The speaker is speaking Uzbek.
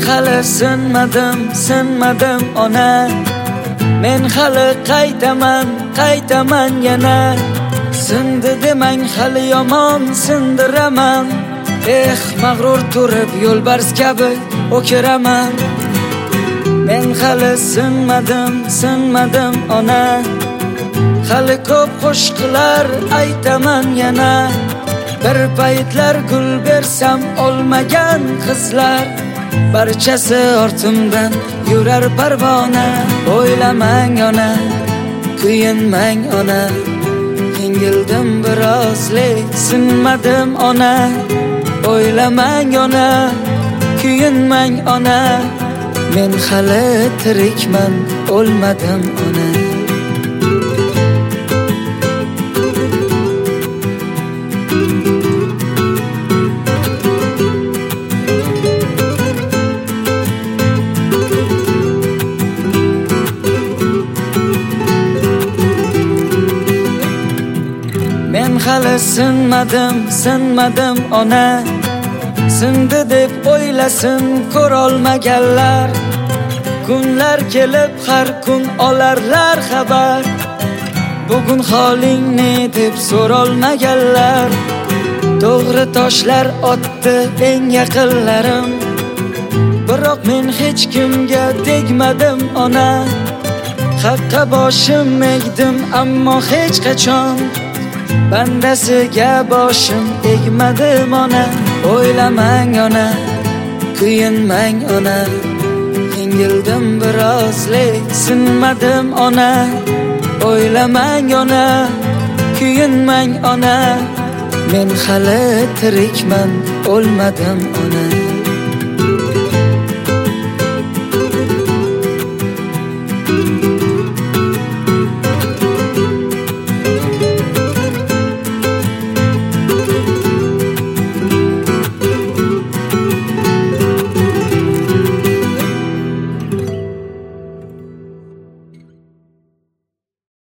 hali sinmadim ona. Men hali qaytaman yana. Sindi demang hali yomon sindiraman. Mag'rur turib yo'lbars kabi o'kiraman. Men hali sinmadim ona. Hali ko'p qo'shiqlar aytaman yana. Bir paytlar gul bersam olmagan qizlar, barchasi ortimdan yurar parvona. O'ylamang ona, kuyinmang ona. Yengildim biroz, sinmadim ona. O'ylamang ona, kuyinmang ona. Men hali tirikman, o'lmadim ona. Men hali sinmadim ona. Sindi deb o'ylasin ko'rolmaganlar. Kunlar kelib har kun olarlar xabar. Bugun holing ne deb so'rolmaganlar. To'g'ri toshlar otdi eng yaqinlarim. Biroq men hech kimga tegmadim ona. Haqqa boshim egdim ammo hech qachon bandasiga boshim egmadim ona. O'ylamang ona, kuyinmang ona. Yengildim biroz, sinmadim ona. O'ylamang ona, kuyinmang ona. Men hali tirikman, o'lmadim ona.